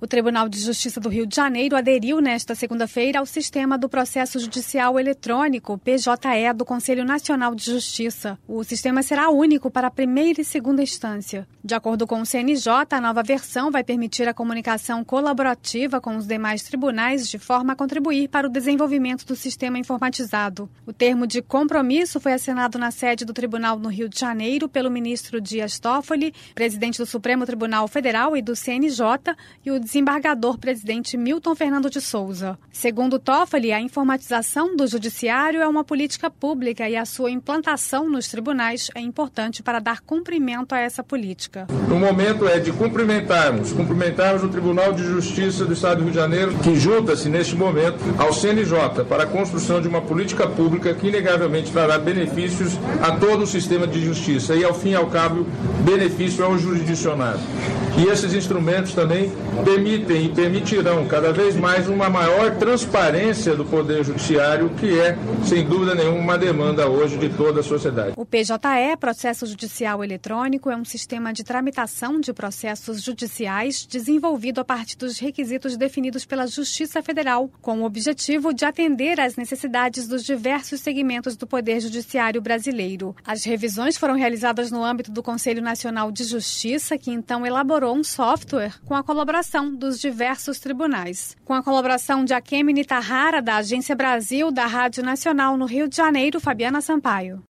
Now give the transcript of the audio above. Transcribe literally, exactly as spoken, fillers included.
O Tribunal de Justiça do Rio de Janeiro aderiu nesta segunda-feira ao sistema do processo judicial eletrônico, P J E, do Conselho Nacional de Justiça. O sistema será único para a primeira e segunda instância. De acordo com o C N J, a nova versão vai permitir a comunicação colaborativa com os demais tribunais de forma a contribuir para o desenvolvimento do sistema informatizado. O termo de compromisso foi assinado na sede do Tribunal no Rio de Janeiro pelo ministro Dias Toffoli, presidente do Supremo Tribunal Federal e do C N J, e o desembargador-presidente Milton Fernando de Souza. Segundo Toffoli, a informatização do judiciário é uma política pública e a sua implantação nos tribunais é importante para dar cumprimento a essa política. O momento é de cumprimentarmos, cumprimentarmos o Tribunal de Justiça do Estado do Rio de Janeiro, que junta-se neste momento ao C N J para a construção de uma política pública que inegavelmente trará benefícios a todo o sistema de justiça e, ao fim e ao cabo, benefício ao jurisdicionado. E esses instrumentos também permitem e permitirão cada vez mais uma maior transparência do Poder Judiciário, que é, sem dúvida nenhuma, uma demanda hoje de toda a sociedade. O P J E, Processo Judicial Eletrônico, é um sistema de tramitação de processos judiciais desenvolvido a partir dos requisitos definidos pela Justiça Federal, com o objetivo de atender às necessidades dos diversos segmentos do Poder Judiciário brasileiro. As revisões foram realizadas no âmbito do Conselho Nacional de Justiça, que então elaborou um software com a colaboração dos diversos tribunais. Com a colaboração de Akemi Nitahara, da Agência Brasil, da Rádio Nacional no Rio de Janeiro, Fabiana Sampaio.